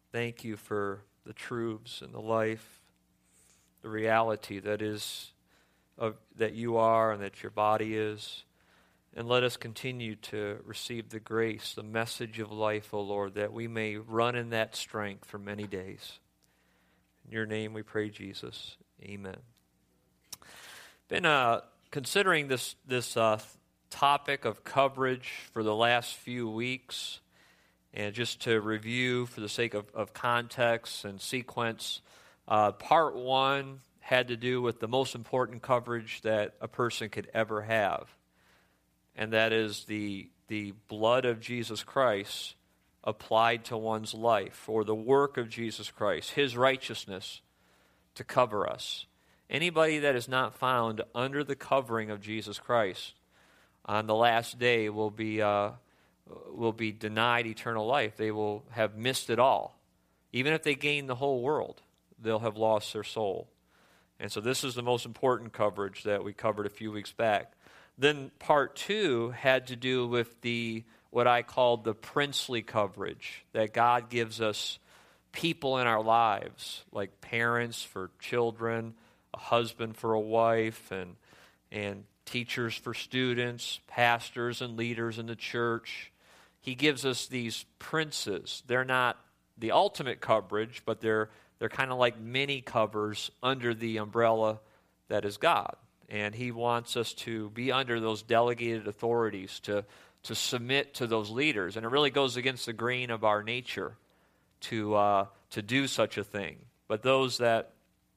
Thank you for the truths and the life, the reality that is that you are and that your body is. And let us continue to receive the grace, the message of life, O Lord, that we may run in that strength for many days. In your name we pray, Jesus. Amen. Been considering this topic of coverage for the last few weeks. And just to review for the sake of context and sequence, part one had to do with the most important coverage that a person could ever have. And that is the blood of Jesus Christ applied to one's life, or the work of Jesus Christ, his righteousness to cover us. Anybody that is not found under the covering of Jesus Christ on the last day will be denied eternal life. They will have missed it all. Even if they gain the whole world, they'll have lost their soul. And so this is the most important coverage that we covered a few weeks back. Then part two had to do with what I called the princely coverage, that God gives us people in our lives, like parents for children, a husband for a wife, and teachers for students, pastors and leaders in the church. He gives us these princes. They're not the ultimate coverage, but they're kind of like mini covers under the umbrella that is God. And he wants us to be under those delegated authorities, to submit to those leaders. And it really goes against the grain of our nature to do such a thing. But those that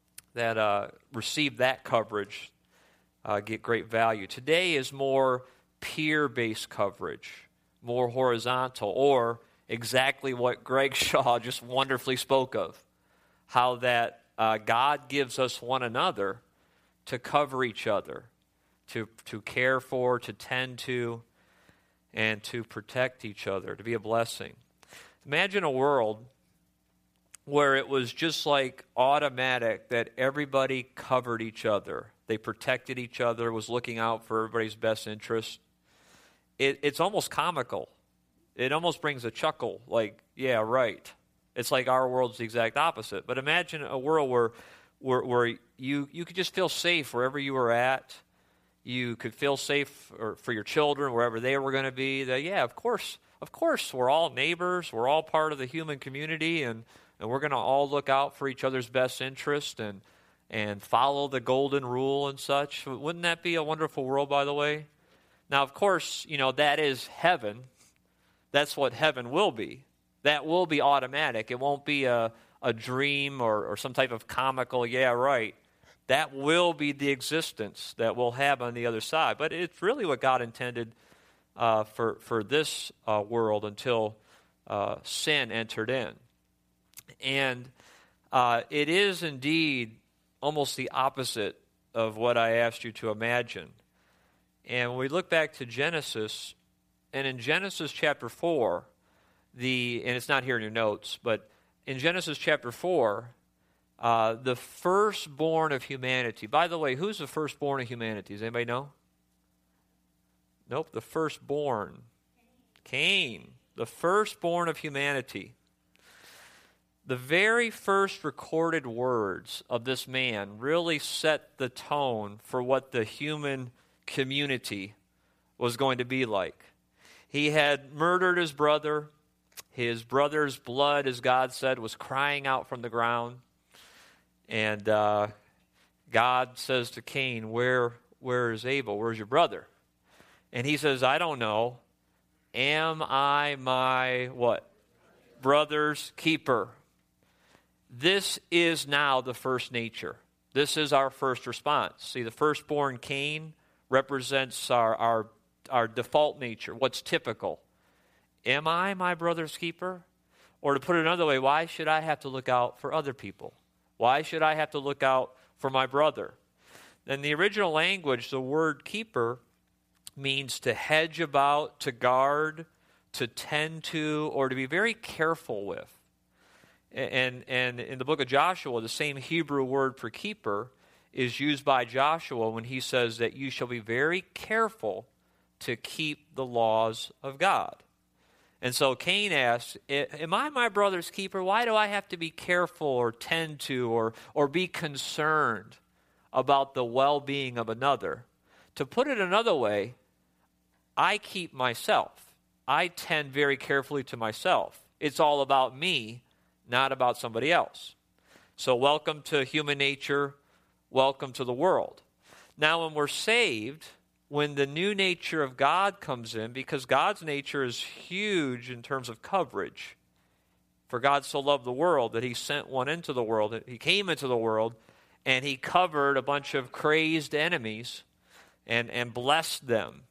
receive that coverage get great value. Today is more peer-based coverage, more horizontal, or exactly what Greg Shaw just wonderfully spoke of, how that God gives us one another to cover each other, to care for, to tend to, and to protect each other, to be a blessing. Imagine a world where it was just like automatic that everybody covered each other. They protected each other, was looking out for everybody's best interest. It's almost comical. It almost brings a chuckle, like, yeah, right. It's like our world's the exact opposite. But imagine a world where you could just feel safe wherever you were at. You could feel safe for your children, wherever they were going to be. That, yeah, of course, we're all neighbors. We're all part of the human community, and we're going to all look out for each other's best interest and follow the golden rule and such. Wouldn't that be a wonderful world, by the way? Now, of course, that is heaven. That's what heaven will be. That will be automatic. It won't be a dream or some type of comical, yeah, right. That will be the existence that we'll have on the other side. But it's really what God intended for this world until sin entered in. And it is indeed almost the opposite of what I asked you to imagine. And when we look back to Genesis, and in Genesis chapter 4, and it's not here in your notes, but in Genesis chapter 4, the firstborn of humanity. By the way, who's the firstborn of humanity? Does anybody know? Nope, the firstborn. Cain, the firstborn of humanity. The very first recorded words of this man really set the tone for what the human community was going to be like. He had murdered his brother. His brother's blood, as God said, was crying out from the ground. And God says to Cain, where is Abel? Where's your brother? And he says, I don't know. Am I my, what? Brother's keeper. This is now the first nature. This is our first response. See, the firstborn Cain represents our default nature, what's typical. Am I my brother's keeper? Or to put it another way, why should I have to look out for other people? Why should I have to look out for my brother? In the original language, the word keeper means to hedge about, to guard, to tend to, or to be very careful with. And in the book of Joshua, the same Hebrew word for keeper is used by Joshua when he says that you shall be very careful to keep the laws of God. And so Cain asked, am I my brother's keeper? Why do I have to be careful or tend to or be concerned about the well-being of another? To put it another way, I keep myself. I tend very carefully to myself. It's all about me, not about somebody else. So welcome to human nature. Welcome to the world. Now, when we're saved, when the new nature of God comes in, because God's nature is huge in terms of coverage. For God so loved the world that he sent one into the world. He came into the world and he covered a bunch of crazed enemies and blessed them.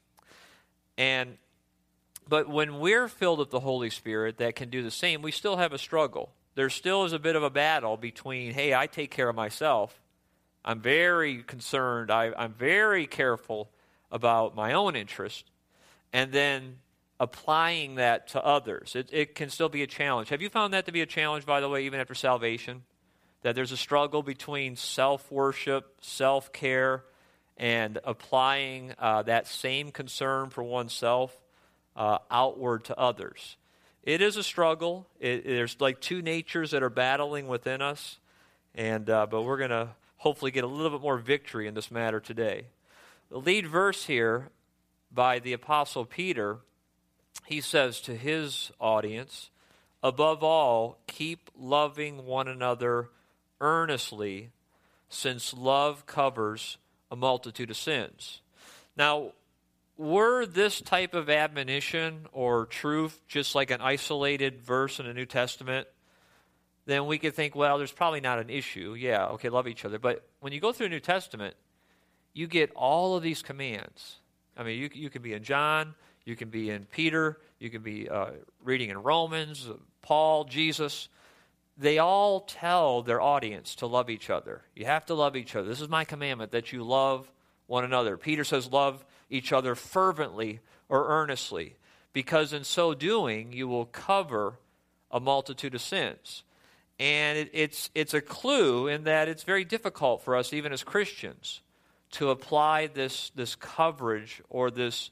But when we're filled with the Holy Spirit that can do the same, we still have a struggle. There still is a bit of a battle between, hey, I take care of myself. I'm very concerned. I'm very careful about my own interest, and then applying that to others. It can still be a challenge. Have you found that to be a challenge, by the way, even after salvation? That there's a struggle between self-worship, self-care, and applying that same concern for oneself outward to others. It is a struggle. There's like two natures that are battling within us, but we're going to hopefully get a little bit more victory in this matter today. The lead verse here by the Apostle Peter, he says to his audience, above all, keep loving one another earnestly, since love covers a multitude of sins. Now, were this type of admonition or truth just like an isolated verse in the New Testament, then we could think, well, there's probably not an issue. Yeah, okay, love each other. But when you go through the New Testament, you get all of these commands. I mean, you can be in John, you can be in Peter, you can be reading in Romans, Paul, Jesus. They all tell their audience to love each other. You have to love each other. This is my commandment, that you love one another. Peter says love each other fervently or earnestly, because in so doing, you will cover a multitude of sins. And it's a clue in that it's very difficult for us, even as Christians, to apply this coverage or this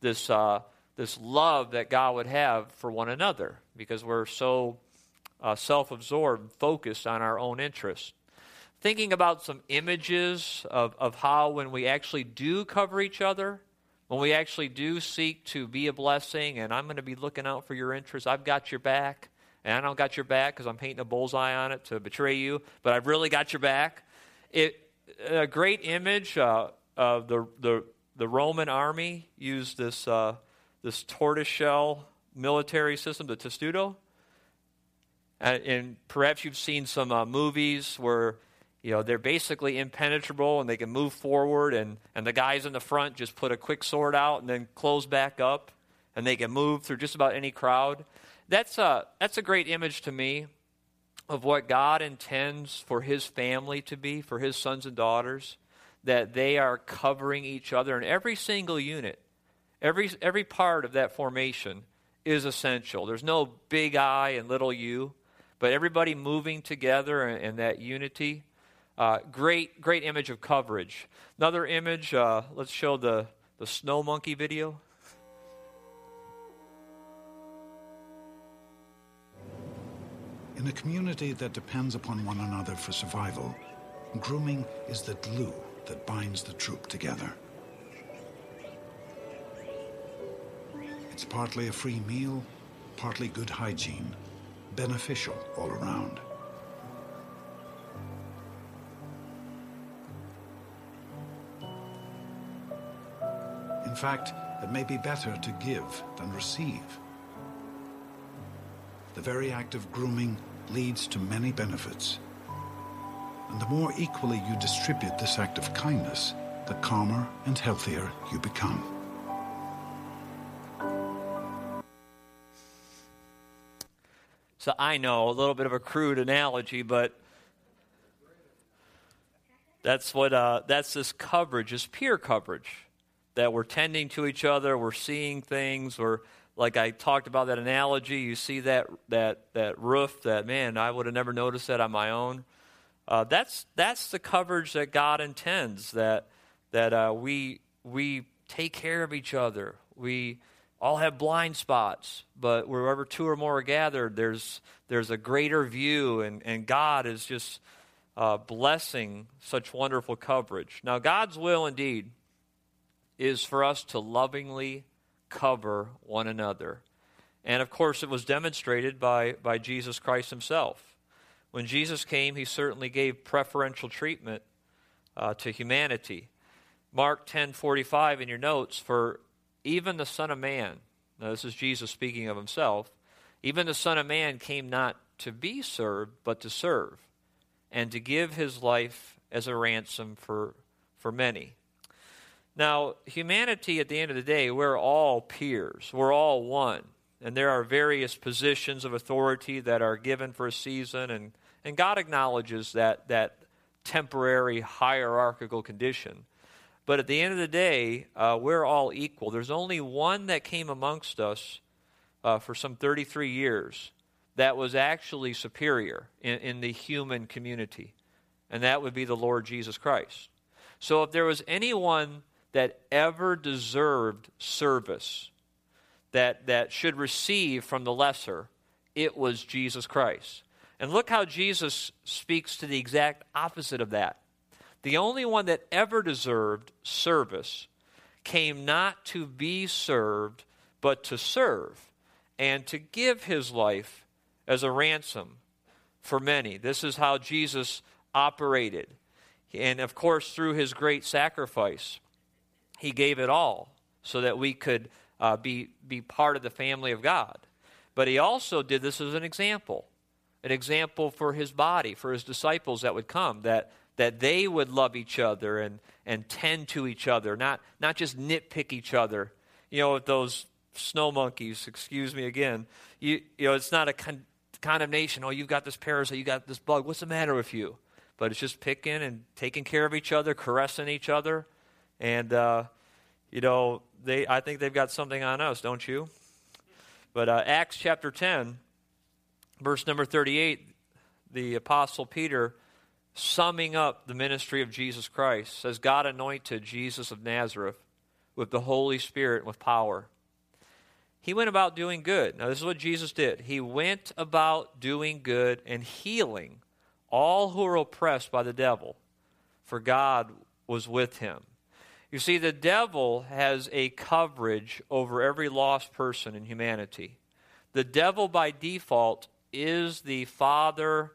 love that God would have for one another, because we're so self-absorbed, focused on our own interests. Thinking about some images of how when we actually do cover each other, when we actually do seek to be a blessing, and I'm going to be looking out for your interests, I've got your back, and I don't got your back because I'm painting a bullseye on it to betray you, but I've really got your back. A great image of the Roman army used this tortoiseshell military system, the testudo. And perhaps you've seen some movies where they're basically impenetrable and they can move forward, and the guys in the front just put a quick sword out and then close back up, and they can move through just about any crowd. That's a great image to me of what God intends for his family to be, for his sons and daughters, that they are covering each other. And every single unit, every part of that formation is essential. There's no big I and little you, but everybody moving together in that unity. Great image of coverage. Another image, let's show the snow monkey video. In a community that depends upon one another for survival, grooming is the glue that binds the troop together. It's partly a free meal, partly good hygiene, beneficial all around. In fact, it may be better to give than receive. The very act of grooming leads to many benefits. And the more equally you distribute this act of kindness, the calmer and healthier you become. So I know a little bit of a crude analogy, but that's this coverage, this peer coverage, that we're tending to each other, we're seeing things, like I talked about that analogy, you see that roof, that, man, I would have never noticed that on my own. That's the coverage that God intends, that we take care of each other. We all have blind spots, but wherever two or more are gathered, there's a greater view, and God is just blessing such wonderful coverage. Now, God's will indeed is for us to lovingly cover one another. And of course, it was demonstrated by Jesus Christ himself. When Jesus came, he certainly gave preferential treatment to humanity. Mark 10:45 in your notes, for even the Son of Man, now this is Jesus speaking of himself, even the Son of Man came not to be served, but to serve, and to give his life as a ransom for many. Now, humanity at the end of the day, we're all peers. We're all one. And there are various positions of authority that are given for a season, and God acknowledges that temporary hierarchical condition. But at the end of the day, we're all equal. There's only one that came amongst us for some 33 years that was actually superior in the human community, and that would be the Lord Jesus Christ. So if there was anyone that ever deserved service, that should receive from the lesser, it was Jesus Christ. And look how Jesus speaks to the exact opposite of that. The only one that ever deserved service came not to be served, but to serve, and to give his life as a ransom for many. This is how Jesus operated. And of course, through his great sacrifice, he gave it all so that we could be part of the family of God. But he also did this as an example for his body, for his disciples that would come, that they would love each other and tend to each other, not just nitpick each other. You know, with those snow monkeys, excuse me again, you know, it's not a condemnation. Oh, you've got this parasite, you got this bug, what's the matter with you? But it's just picking and taking care of each other, caressing each other. And, you know, I think they've got something on us, don't you? But Acts chapter 10, verse number 38, the Apostle Peter, summing up the ministry of Jesus Christ, says, God anointed Jesus of Nazareth with the Holy Spirit and with power. He went about doing good. Now, this is what Jesus did. He went about doing good and healing all who were oppressed by the devil, for God was with him. You see, the devil has a coverage over every lost person in humanity. The devil, by default, is the father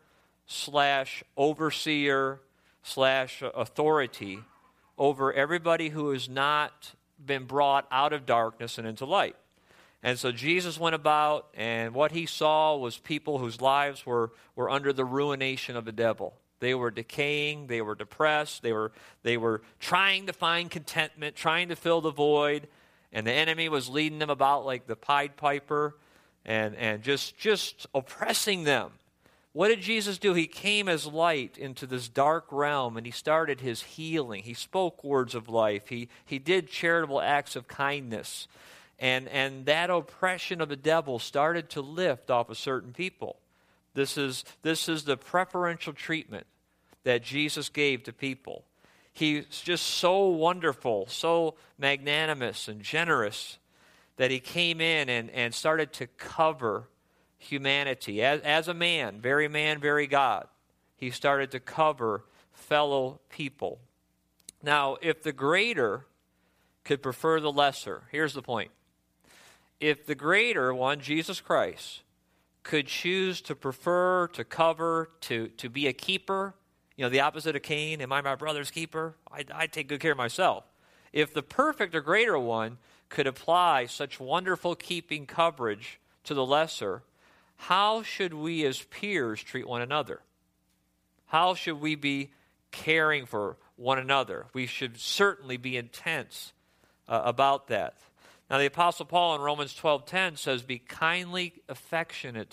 / overseer / authority over everybody who has not been brought out of darkness and into light. And so Jesus went about, and what he saw was people whose lives were under the ruination of the devil. They were decaying, they were depressed, they were trying to find contentment, trying to fill the void, and the enemy was leading them about like the Pied Piper and just oppressing them. What did Jesus do? He came as light into this dark realm, and he started his healing. He spoke words of life. He did charitable acts of kindness. And that oppression of the devil started to lift off of certain people. This is the preferential treatment that Jesus gave to people. He's just so wonderful, so magnanimous and generous that he came in and started to cover humanity. As a man, very God, he started to cover fellow people. Now, if the greater could prefer the lesser, here's the point. If the greater one, Jesus Christ, could choose to prefer, to cover, to be a keeper, you know, the opposite of Cain, am I my brother's keeper? I take good care of myself. If the perfect or greater one could apply such wonderful keeping coverage to the lesser, how should we as peers treat one another? How should we be caring for one another? We should certainly be intense about that. Now, the Apostle Paul in Romans 12:10 says, be kindly affectioned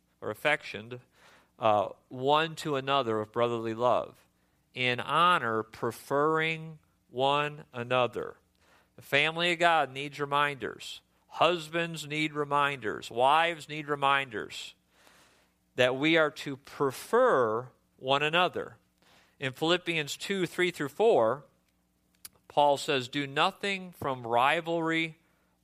one to another with brotherly love, in honor preferring one another. The family of God needs reminders. Husbands need reminders. Wives need reminders that we are to prefer one another. In Philippians 2:3-4, Paul says, do nothing from rivalry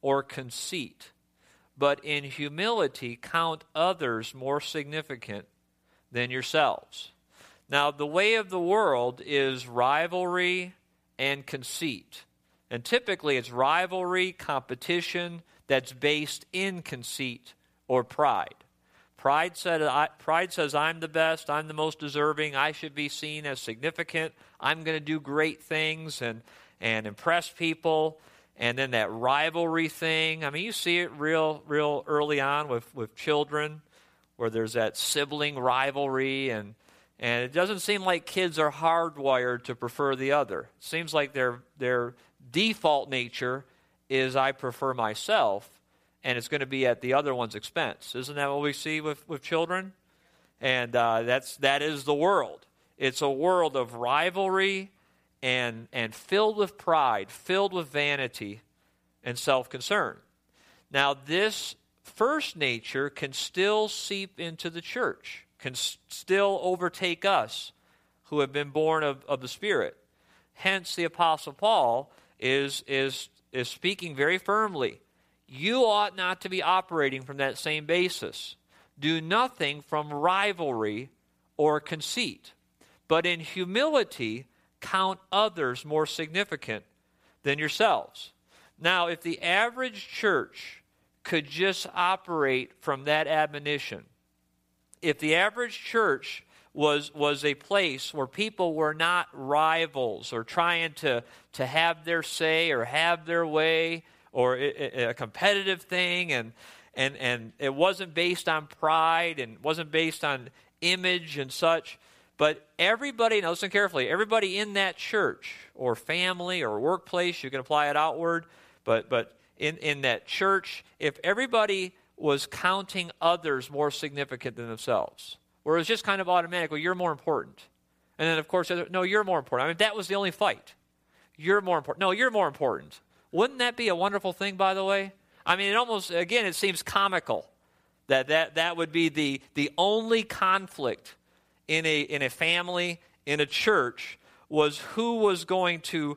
or conceit, but in humility count others more significant than yourselves. Now, the way of the world is rivalry and conceit. And typically it's rivalry, competition that's based in conceit or pride. Pride says, I'm the best, I'm the most deserving, I should be seen as significant, I'm going to do great things and impress people. And then that rivalry thing, I mean, you see it real early on with children, where there's that sibling rivalry, and it doesn't seem like kids are hardwired to prefer the other. It seems like their default nature is I prefer myself, and it's going to be at the other one's expense. Isn't that what we see with children? And that is the world. It's a world of rivalry and filled with pride, filled with vanity and self-concern. Now, this first nature can still seep into the church, can still overtake us who have been born of the Spirit. Hence, the Apostle Paul is speaking very firmly. You ought not to be operating from that same basis. Do nothing from rivalry or conceit, but in humility count others more significant than yourselves. Now, if the average church could just operate from that admonition, if the average church was a place where people were not rivals or trying to have their say or have their way or a competitive thing, and it wasn't based on pride and wasn't based on image and such, but everybody, now listen carefully, everybody in that church or family or workplace, you can apply it outward, but in that church, if everybody was counting others more significant than themselves, where it was just kind of automatic, well, you're more important. And then, of course, no, you're more important. I mean, that was the only fight. You're more important. No, you're more important. Wouldn't that be a wonderful thing, by the way? I mean, it almost, again, it seems comical that would be the only conflict in a family, in a church, was who was going to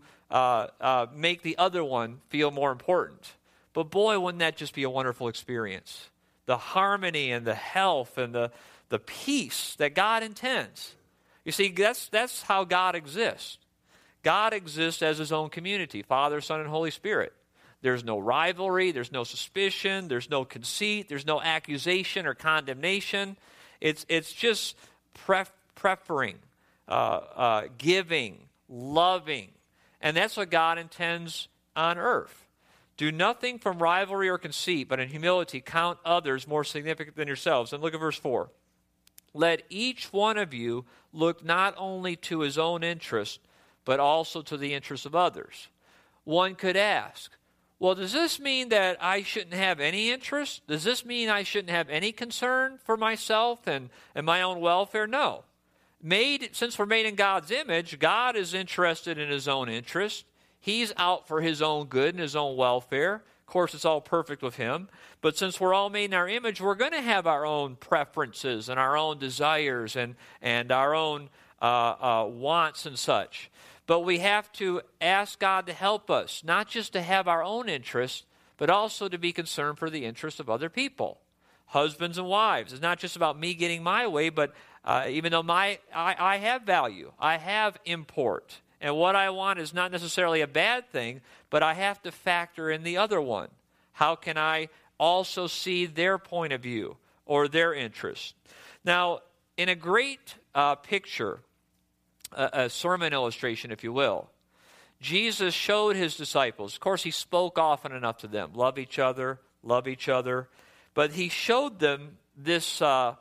make the other one feel more important. But boy, wouldn't that just be a wonderful experience? The harmony and the health and the peace that God intends. You see, that's how God exists. God exists as his own community, Father, Son, and Holy Spirit. There's no rivalry, there's no suspicion, there's no conceit, there's no accusation or condemnation. It's just preferring, giving, loving. And that's what God intends on earth. Do nothing from rivalry or conceit, but in humility count others more significant than yourselves. And look at verse 4. Let each one of you look not only to his own interest, but also to the interests of others. One could ask, well, does this mean that I shouldn't have any interest? Does this mean I shouldn't have any concern for myself and my own welfare? No. Since we're made in God's image, God is interested in his own interest. He's out for his own good and his own welfare. Of course, it's all perfect with him. But since we're all made in our image, we're going to have our own preferences and our own desires and our own wants and such. But we have to ask God to help us, not just to have our own interests, but also to be concerned for the interests of other people. Husbands and wives. It's not just about me getting my way, but even though I have value, I have import, and what I want is not necessarily a bad thing, but I have to factor in the other one. How can I also see their point of view or their interest? Now, in a great picture, a sermon illustration, if you will, Jesus showed his disciples, of course he spoke often enough to them, love each other, but he showed them this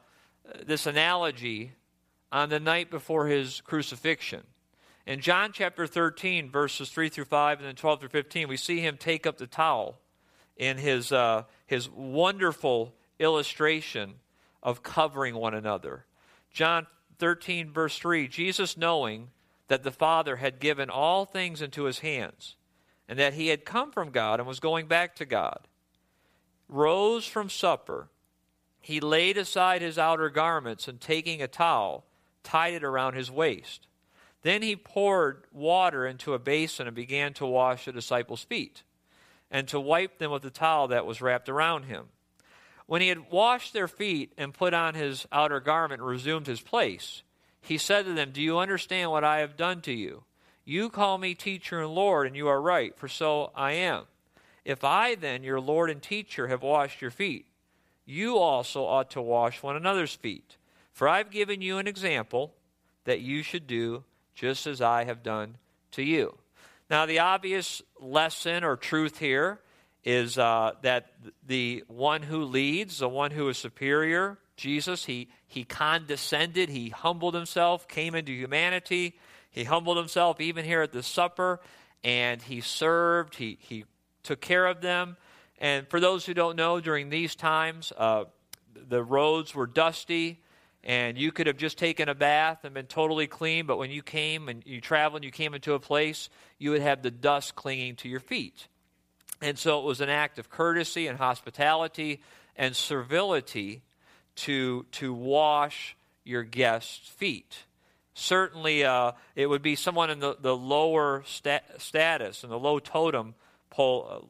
analogy on the night before his crucifixion. In John chapter 13, verses 3 through 5, and then 12 through 15, we see him take up the towel in his wonderful illustration of covering one another. John 13, verse 3, Jesus, knowing that the Father had given all things into his hands, and that he had come from God and was going back to God, rose from supper. He laid aside his outer garments, and taking a towel, tied it around his waist. Then he poured water into a basin and began to wash the disciples' feet, and to wipe them with the towel that was wrapped around him. When he had washed their feet and put on his outer garment and resumed his place, he said to them, "Do you understand what I have done to you? You call me teacher and Lord, and you are right, for so I am. If I then, your Lord and teacher, have washed your feet, you also ought to wash one another's feet. For I've given you an example that you should do just as I have done to you." Now, the obvious lesson or truth here is that the one who leads, the one who is superior, Jesus, he condescended, he humbled himself, came into humanity. He humbled himself even here at the supper, and he served, he took care of them. And for those who don't know, during these times, the roads were dusty, and you could have just taken a bath and been totally clean, but when you came and you traveled and you came into a place, you would have the dust clinging to your feet. And so it was an act of courtesy and hospitality and servility to wash your guests' feet. Certainly, it would be someone in the lower status, in the low totem pole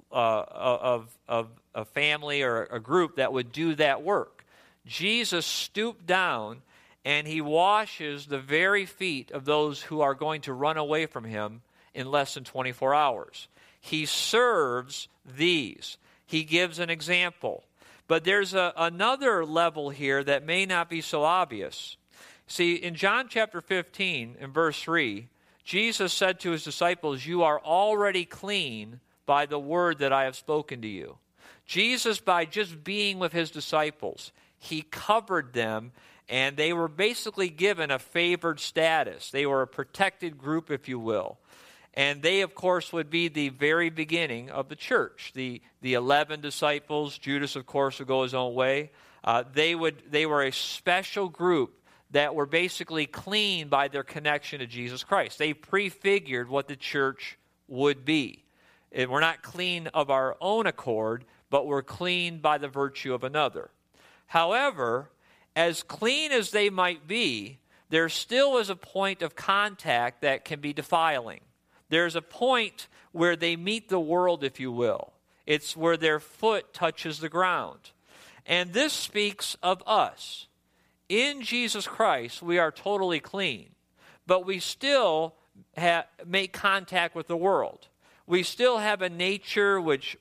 of a family or a group that would do that work. Jesus stooped down and he washes the very feet of those who are going to run away from him in less than 24 hours. He serves these. He gives an example. But there's another level here that may not be so obvious. See, in John chapter 15, in verse 3, Jesus said to his disciples, "You are already clean by the word that I have spoken to you." Jesus, by just being with his disciples, he covered them, and they were basically given a favored status. They were a protected group, if you will. And they, of course, would be the very beginning of the church. The 11 disciples, Judas, of course, would go his own way. They were a special group that were basically clean by their connection to Jesus Christ. They prefigured what the church would be. And we're not clean of our own accord, but we're clean by the virtue of another. However, as clean as they might be, there still is a point of contact that can be defiling. There's a point where they meet the world, if you will. It's where their foot touches the ground. And this speaks of us. In Jesus Christ, we are totally clean, but we still make contact with the world. We still have a nature which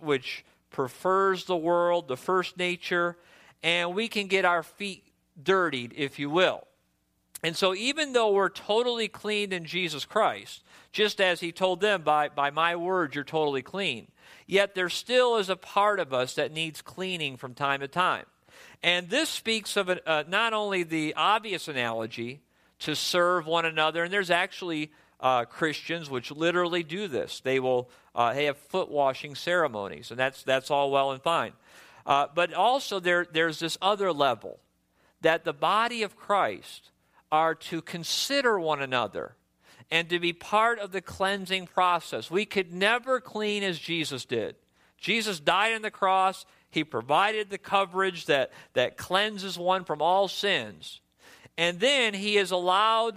prefers the world, the first nature, and we can get our feet dirtied, if you will. And so even though we're totally clean in Jesus Christ, just as he told them, by my word, you're totally clean, yet there still is a part of us that needs cleaning from time to time. And this speaks of not only the obvious analogy to serve one another, and there's actually Christians which literally do this. They will have foot washing ceremonies, and that's all well and fine. But also there's this other level, that the body of Christ are to consider one another and to be part of the cleansing process. We could never clean as Jesus did. Jesus died on the cross. He provided the coverage that cleanses one from all sins. And then he has allowed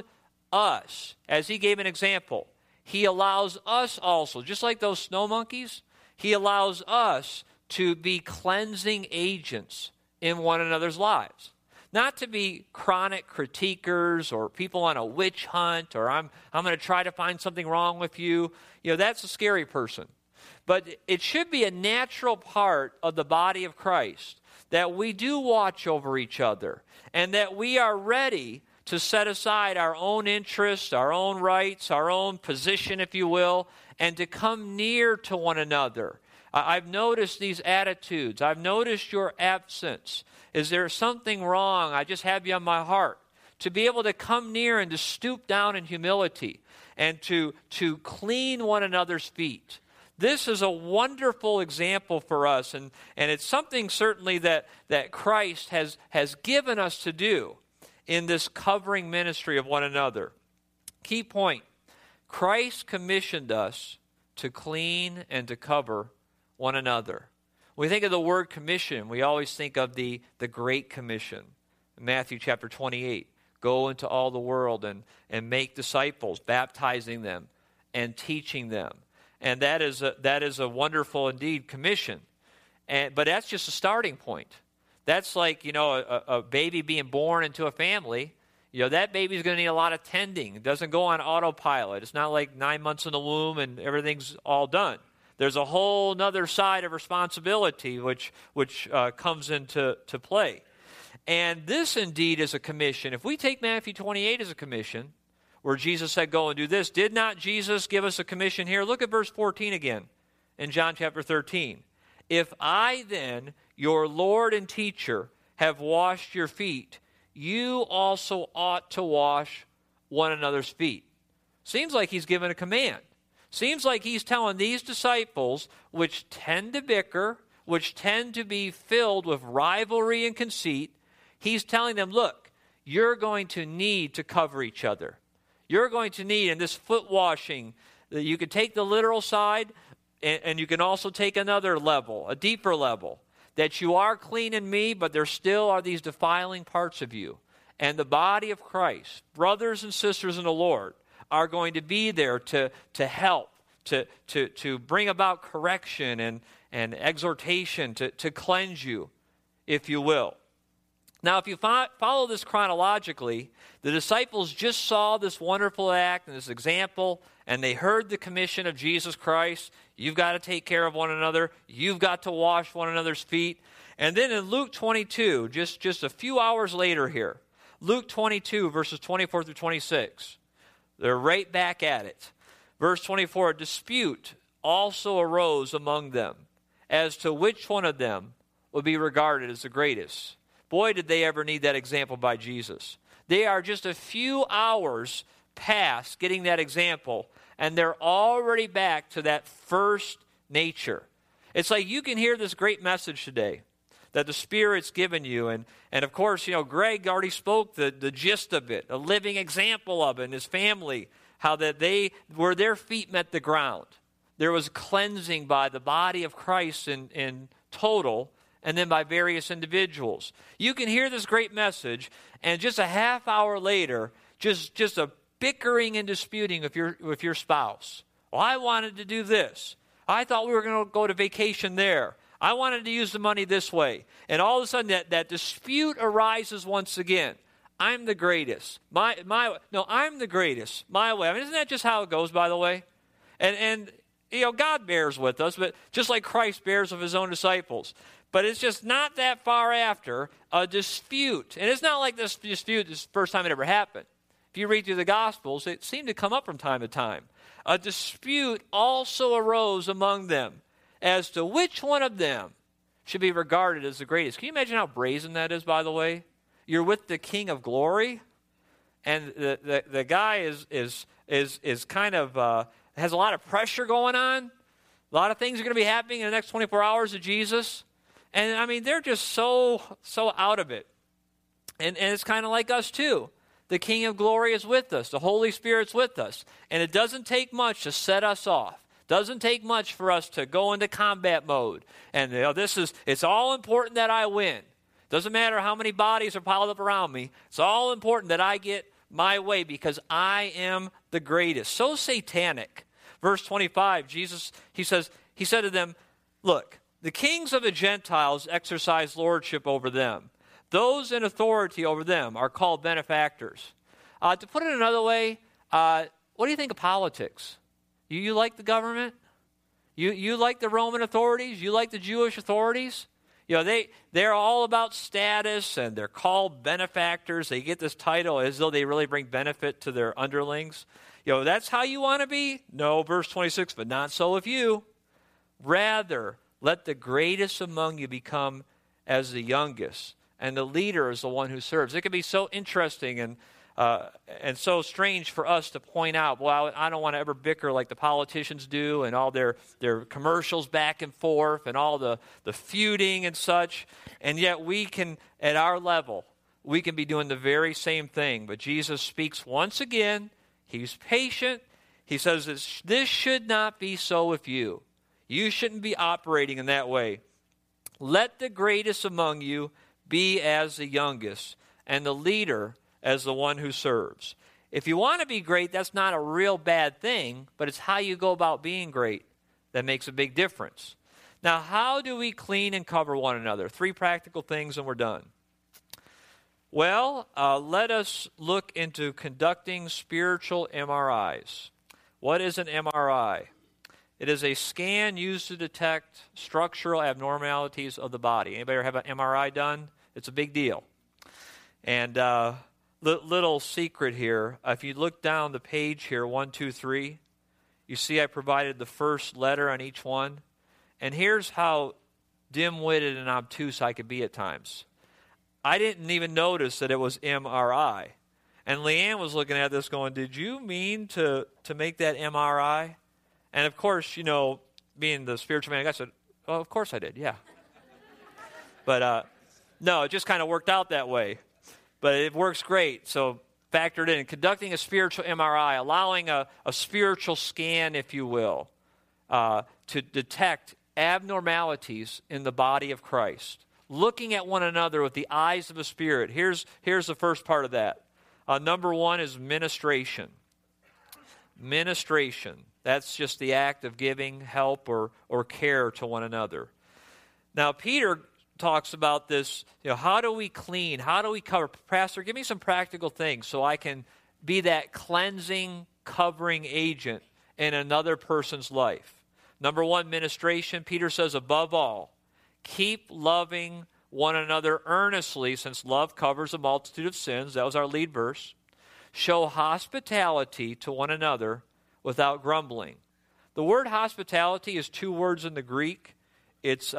us, as he gave an example, he allows us also, just like those snow monkeys, he allows us to be cleansing agents in one another's lives. Not to be chronic critiquers or people on a witch hunt, or I'm going to try to find something wrong with you. You know, that's a scary person. But it should be a natural part of the body of Christ that we do watch over each other and that we are ready to set aside our own interests, our own rights, our own position, if you will, and to come near to one another. I've noticed these attitudes. I've noticed your absence. Is there something wrong? I just have you on my heart. To be able to come near and to stoop down in humility and to clean one another's feet. This is a wonderful example for us, and it's something certainly that Christ has given us to do in this covering ministry of one another. Key point, Christ commissioned us to clean and to cover one another. When we think of the word commission, we always think of the Great Commission. Matthew chapter 28, go into all the world and make disciples, baptizing them and teaching them. And that is a wonderful, indeed, commission. But that's just a starting point. That's like, a baby being born into a family. That baby's going to need a lot of tending. It doesn't go on autopilot. It's not like 9 months in the womb and everything's all done. There's a whole other side of responsibility which comes into play. And this indeed is a commission. If we take Matthew 28 as a commission, where Jesus said, go and do this, did not Jesus give us a commission here? Look at verse 14 again in John chapter 13. If I then, your Lord and teacher, have washed your feet, you also ought to wash one another's feet. Seems like he's given a command. Seems like he's telling these disciples, which tend to bicker, which tend to be filled with rivalry and conceit, he's telling them, look, you're going to need to cover each other. You're going to need, in this foot washing, you can take the literal side, and you can also take another level, a deeper level, that you are clean in me, but there still are these defiling parts of you. And the body of Christ, brothers and sisters in the Lord, are going to be there to help, to bring about correction and exhortation, to cleanse you, if you will. Now, if you follow this chronologically, the disciples just saw this wonderful act and this example, and they heard the commission of Jesus Christ. You've got to take care of one another. You've got to wash one another's feet. And then in Luke 22, just a few hours later here, Luke 22, verses 24 through 26, they're right back at it. Verse 24, a dispute also arose among them as to which one of them would be regarded as the greatest. Boy, did they ever need that example by Jesus. They are just a few hours past getting that example, and they're already back to that first nature. It's like you can hear this great message today that the Spirit's given you. And of course, Greg already spoke the gist of it, a living example of it, and his family, how that where their feet met the ground, there was cleansing by the body of Christ in total, and then by various individuals. You can hear this great message, and just a half hour later, just a bickering and disputing with your spouse. Well, I wanted to do this. I thought we were going to go to vacation there. I wanted to use the money this way. And all of a sudden, that dispute arises once again. I'm the greatest. I'm the greatest. My way. I mean, isn't that just how it goes, by the way? And God bears with us, but just like Christ bears with his own disciples. But it's just not that far after a dispute. And it's not like this dispute is the first time it ever happened. If you read through the Gospels, it seemed to come up from time to time. A dispute also arose among them as to which one of them should be regarded as the greatest. Can you imagine how brazen that is, by the way? You're with the King of Glory, and the guy is kind of has a lot of pressure going on. A lot of things are going to be happening in the next 24 hours of Jesus. And I mean, they're just so out of it. And it's kind of like us too. The King of Glory is with us. The Holy Spirit's with us. And it doesn't take much to set us off. Doesn't take much for us to go into combat mode. And it's all important that I win. Doesn't matter how many bodies are piled up around me. It's all important that I get my way because I am the greatest. So satanic. Verse 25, Jesus, he said to them, look, the kings of the Gentiles exercise lordship over them. Those in authority over them are called benefactors. To put it another way, what do you think of politics? You like the government? You like the Roman authorities? You like the Jewish authorities? They're all about status, and they're called benefactors. They get this title as though they really bring benefit to their underlings. That's how you want to be? No, verse 26, but not so with you. Rather, let the greatest among you become as the youngest, and the leader is the one who serves. It can be so interesting and so strange for us to point out, well, I don't want to ever bicker like the politicians do and all their commercials back and forth and all the feuding and such. And yet we can, at our level, we can be doing the very same thing. But Jesus speaks once again. He's patient. He says this should not be so with you. You shouldn't be operating in that way. Let the greatest among you be as the youngest, and the leader as the one who serves. If you want to be great, that's not a real bad thing, but it's how you go about being great that makes a big difference. Now, how do we clean and cover one another? 3 practical things and we're done. Well, let us look into conducting spiritual MRIs. What is an MRI? It is a scan used to detect structural abnormalities of the body. Anybody ever have an MRI done? It's a big deal. And little secret here, if you look down the page here, 1, 2, 3, you see I provided the first letter on each one. And here's how dim-witted and obtuse I could be at times. I didn't even notice that it was MRI. And Leanne was looking at this going, did you mean to make that MRI? And of course, being the spiritual man, I said, oh, of course I did, yeah. But no, it just kind of worked out that way. But it works great, so factored in. Conducting a spiritual MRI, allowing a spiritual scan, if you will, to detect abnormalities in the body of Christ. Looking at one another with the eyes of the Spirit. Here's the first part of that. Number 1 is ministration. Ministration. That's just the act of giving help or care to one another. Now, Peter talks about this, how do we clean? How do we cover? Pastor, give me some practical things so I can be that cleansing, covering agent in another person's life. Number 1, ministration. Peter says, above all, keep loving one another earnestly, since love covers a multitude of sins. That was our lead verse. Show hospitality to one another without grumbling. The word hospitality is 2 words in the Greek. It's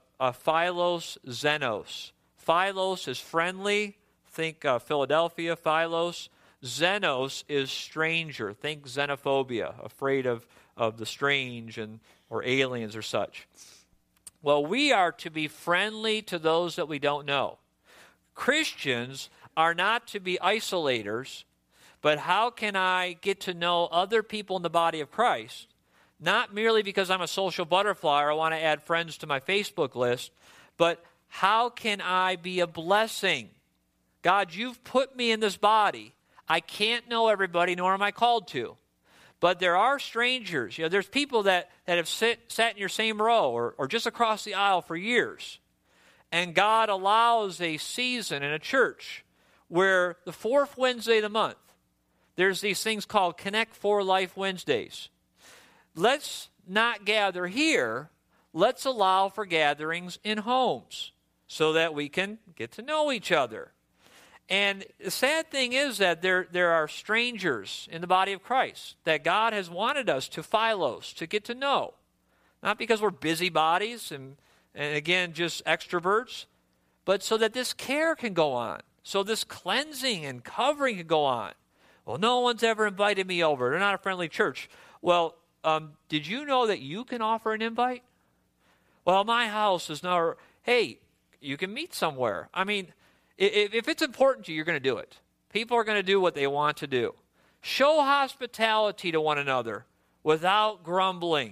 philos, xenos. Philos is friendly. Think Philadelphia, philos. Xenos is stranger. Think xenophobia, afraid of the strange or aliens or such. Well, we are to be friendly to those that we don't know. Christians are not to be isolators, but how can I get to know other people in the body of Christ? Not merely because I'm a social butterfly or I want to add friends to my Facebook list, but how can I be a blessing? God, you've put me in this body. I can't know everybody, nor am I called to. But there are strangers. There's people that have sat in your same row or just across the aisle for years. And God allows a season in a church where the 4th Wednesday of the month, there's these things called Connect for Life Wednesdays. Let's not gather here. Let's allow for gatherings in homes so that we can get to know each other. And the sad thing is that there are strangers in the body of Christ that God has wanted us to philos, to get to know. Not because we're busybodies and again, just extroverts, but so that this care can go on. So this cleansing and covering can go on. Well, no one's ever invited me over. They're not a friendly church. Well, did you know that you can offer an invite? Well, my house is not. Hey, you can meet somewhere. I mean, if it's important to you, you're going to do it. People are going to do what they want to do. Show hospitality to one another without grumbling.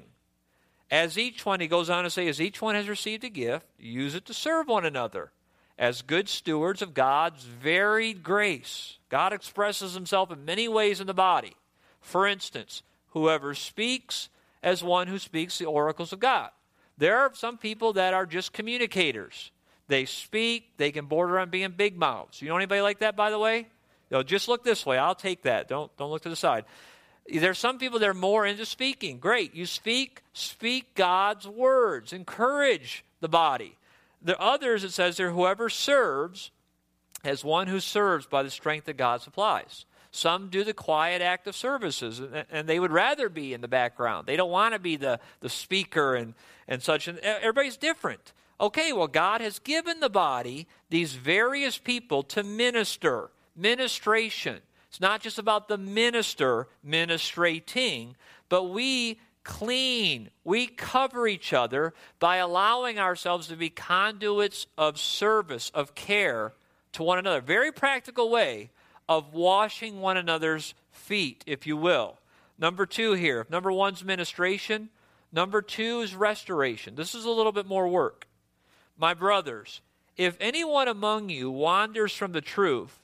As each one, he goes on to say, as each one has received a gift, use it to serve one another as good stewards of God's varied grace. God expresses himself in many ways in the body. For instance, whoever speaks as one who speaks the oracles of God. There are some people that are just communicators. They speak, they can border on being big mouths. You know anybody like that, by the way? Just look this way. I'll take that. Don't look to the side. There's some people that are more into speaking. Great. You speak God's words. Encourage the body. The others, it says there, whoever serves as one who serves by the strength that God supplies. Some do the quiet act of services, and they would rather be in the background. They don't want to be the speaker and such. And everybody's different. Okay, well, God has given the body these various people to minister. Ministration. It's not just about the minister ministrating, but we clean. We cover each other by allowing ourselves to be conduits of service, of care to one another. Very practical way of washing one another's feet, if you will. Number 2 here. If number 1's ministration, number 2 is restoration. This is a little bit more work. My brothers, if anyone among you wanders from the truth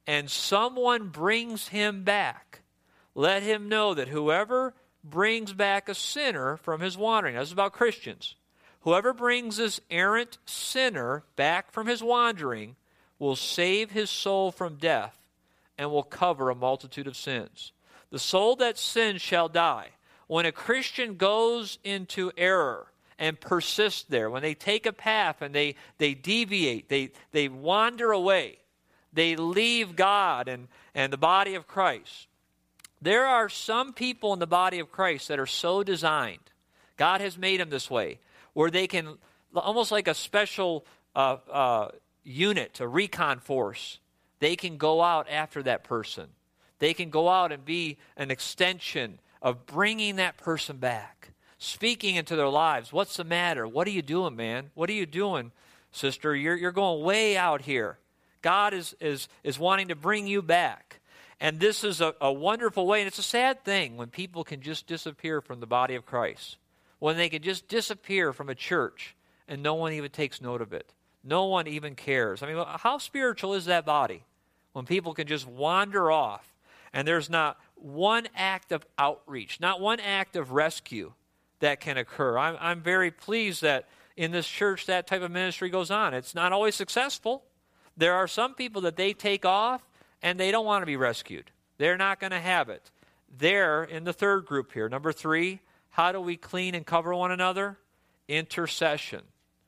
and someone brings him back, let him know that whoever brings back a sinner from his wandering, this is about Christians, whoever brings this errant sinner back from his wandering will save his soul from death and will cover a multitude of sins. The soul that sins shall die. When a Christian goes into error and persists there, when they take a path and they deviate, they wander away, they leave God and the body of Christ. There are some people in the body of Christ that are so designed, God has made them this way, where they can, almost like a special unit, a recon force, they can go out after that person. They can go out and be an extension of bringing that person back, speaking into their lives. What's the matter? What are you doing, man? What are you doing, sister? You're going way out here. God is wanting to bring you back. And this is a wonderful way, and it's a sad thing when people can just disappear from the body of Christ, when they can just disappear from a church and no one even takes note of it. No one even cares. I mean, how spiritual is that body when people can just wander off and there's not one act of outreach, not one act of rescue that can occur? I'm very pleased that in this church that type of ministry goes on. It's not always successful. There are some people that they take off and they don't want to be rescued. They're not going to have it. They're in the third group here. Number 3, how do we clean and cover one another? Intercession.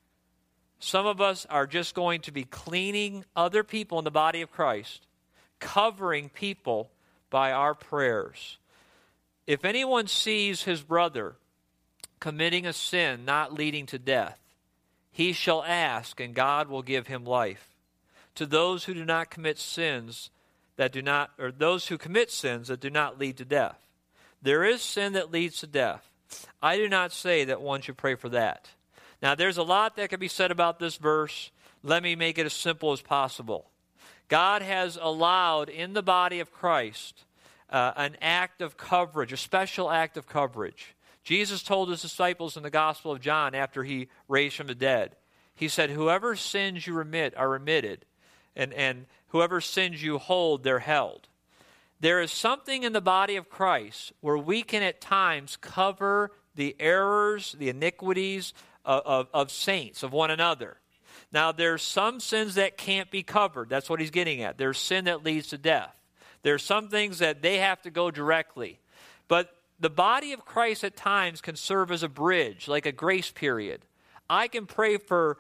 Some of us are just going to be cleaning other people in the body of Christ, covering people by our prayers. If anyone sees his brother committing a sin not leading to death, he shall ask, and God will give him life. To those who do not commit sins that do not, or those who commit sins that do not lead to death. There is sin that leads to death. I do not say that one should pray for that. Now, there's a lot that can be said about this verse. Let me make it as simple as possible. God has allowed in the body of Christ an act of coverage, a special act of coverage. Jesus told his disciples in the Gospel of John after he raised from the dead, he said, whoever sins you remit are remitted, and whoever sins you hold, they're held. There is something in the body of Christ where we can at times cover the errors, the iniquities of saints, of one another. Now, there's some sins that can't be covered. That's what he's getting at. There's sin that leads to death. There's some things that they have to go directly. But the body of Christ at times can serve as a bridge, like a grace period. I can pray for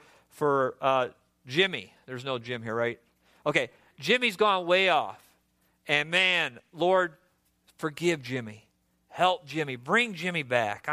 Jimmy. There's no Jim here, right? Okay, Jimmy's gone way off. And man, Lord, forgive Jimmy. Help Jimmy. Bring Jimmy back.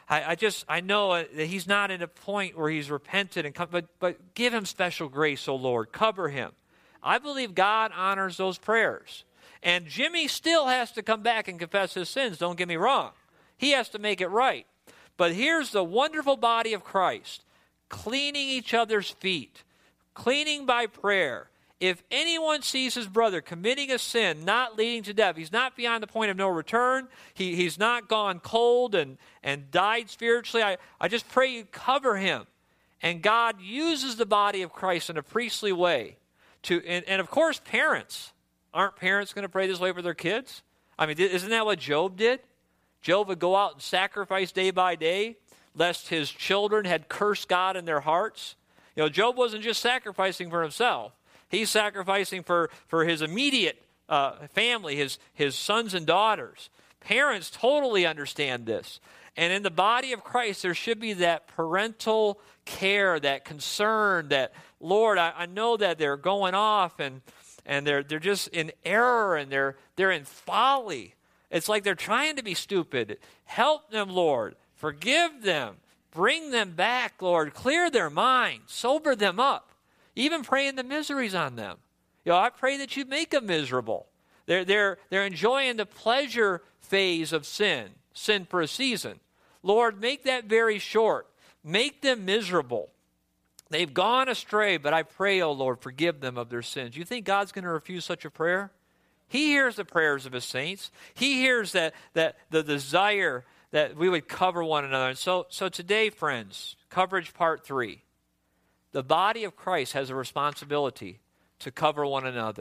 I know that he's not at a point where he's repented, but give him special grace, oh Lord. Cover him. I believe God honors those prayers. And Jimmy still has to come back and confess his sins, don't get me wrong. He has to make it right. But here's the wonderful body of Christ, cleaning each other's feet, cleaning by prayer. If anyone sees his brother committing a sin not leading to death, he's not beyond the point of no return, he's not gone cold and died spiritually, I just pray you cover him. And God uses the body of Christ in a priestly way. And of course, parents. Aren't parents going to pray this way for their kids? I mean, isn't that what Job did? Job would go out and sacrifice day by day, lest his children had cursed God in their hearts. You know, Job wasn't just sacrificing for himself. He's sacrificing for his immediate family, his sons and daughters. Parents totally understand this. And in the body of Christ, there should be that parental care, that concern, that, Lord, I know that they're going off and they're just in error and they're in folly. It's like they're trying to be stupid. Help them, Lord. Forgive them. Bring them back, Lord. Clear their mind. Sober them up. Even praying the miseries on them. You know, I pray that you make them miserable. They're enjoying the pleasure phase of sin for a season. Lord, make that very short. Make them miserable. They've gone astray, but I pray, oh Lord, forgive them of their sins. You think God's going to refuse such a prayer? He hears the prayers of his saints. He hears that the desire that we would cover one another. And so today, friends, coverage part 3. The body of Christ has a responsibility to cover one another.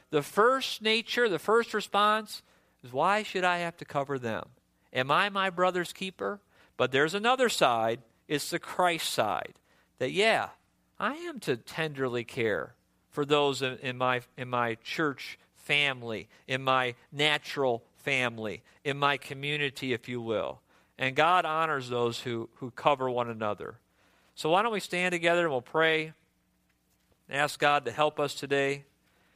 the first nature, the first response is, why should I have to cover them? Am I my brother's keeper? But there's another side. It's the Christ side. That, yeah, I am to tenderly care for those in my church family, in my natural family, in my community, if you will. And God honors those who cover one another. So why don't we stand together and we'll pray and ask God to help us today.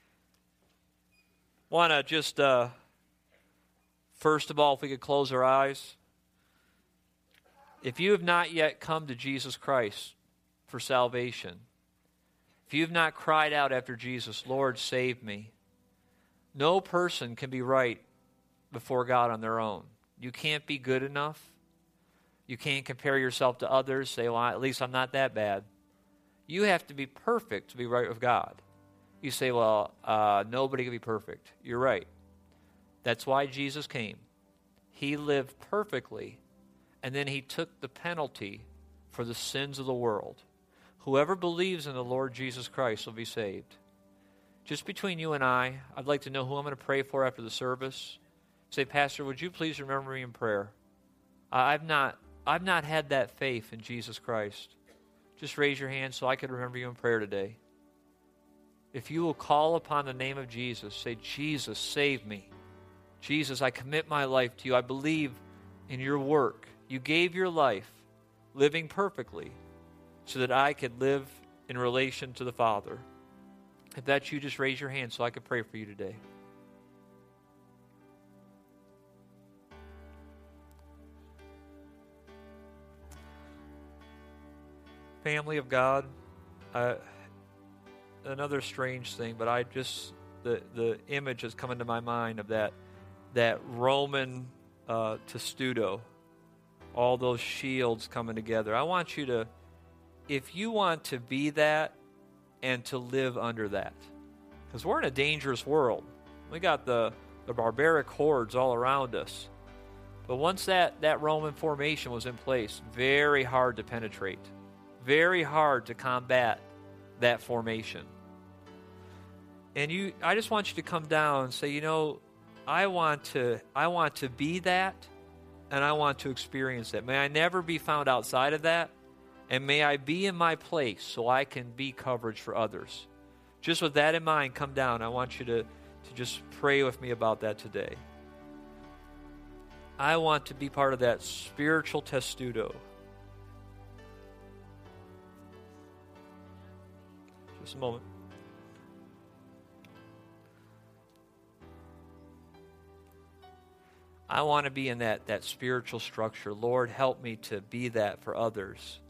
Want to just, first of all, if we could close our eyes. If you have not yet come to Jesus Christ for salvation, if you have not cried out after Jesus, Lord, save me, no person can be right before God on their own. You can't be good enough. You can't compare yourself to others, say, well, at least I'm not that bad. You have to be perfect to be right with God. You say, well, nobody can be perfect. You're right. That's why Jesus came. He lived perfectly, and then he took the penalty for the sins of the world. Whoever believes in the Lord Jesus Christ will be saved. Just between you and I'd like to know who I'm going to pray for after the service. Say, Pastor, would you please remember me in prayer? I've not had that faith in Jesus Christ. Just raise your hand so I can remember you in prayer today. If you will call upon the name of Jesus, say, Jesus, save me. Jesus, I commit my life to you. I believe in your work. You gave your life living perfectly so that I could live in relation to the Father. If that's you, just raise your hand so I can pray for you today. Family of God, another strange thing, but the image has come into my mind of that Roman testudo, all those shields coming together. I want you to, if you want to be that and to live under that, because we're in a dangerous world. We got the barbaric hordes all around us. But once that Roman formation was in place, very hard to penetrate. Very hard to combat that formation. And I just want you to come down and say, I want to be that, and I want to experience that. May I never be found outside of that, and may I be in my place so I can be coverage for others. Just with that in mind, come down. I want you to just pray with me about that today. I want to be part of that spiritual testudo. Just a moment. I want to be in that spiritual structure. Lord, help me to be that for others.